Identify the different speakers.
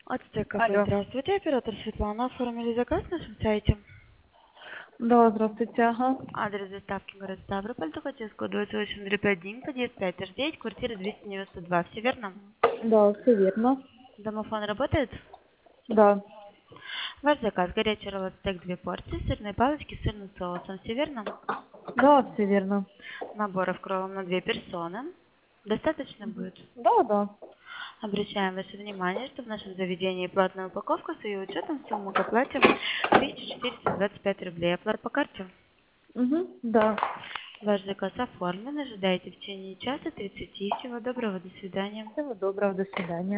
Speaker 1: АТТ кафе,
Speaker 2: Алло.
Speaker 1: здравствуйте, оператор Светлана. Оформили заказ на нашем сайте.
Speaker 2: Да, здравствуйте, ага.
Speaker 1: Адрес доставки город Ставрополь, Тухачевского, 28-1, подъезд 5-9, квартира 292. Все верно?
Speaker 2: Да, все верно.
Speaker 1: Домофон работает?
Speaker 2: Да,
Speaker 1: Ваш заказ: горячий ролл стейк 2 порции, сырные палочки с сырным соусом. Все верно?
Speaker 2: да, все верно.
Speaker 1: Наборов кровом на 2 персоны. Достаточно будет?
Speaker 2: Да, да.
Speaker 1: Обращаем ваше внимание, что в нашем заведении платная упаковка с ее учетом суммы к оплате 1425 рублей. Оплата по карте.
Speaker 2: Угу, да.
Speaker 1: Ваш заказ оформлен. Ожидайте в течение часа 30. Всего доброго. До свидания.
Speaker 2: Всего доброго, до свидания.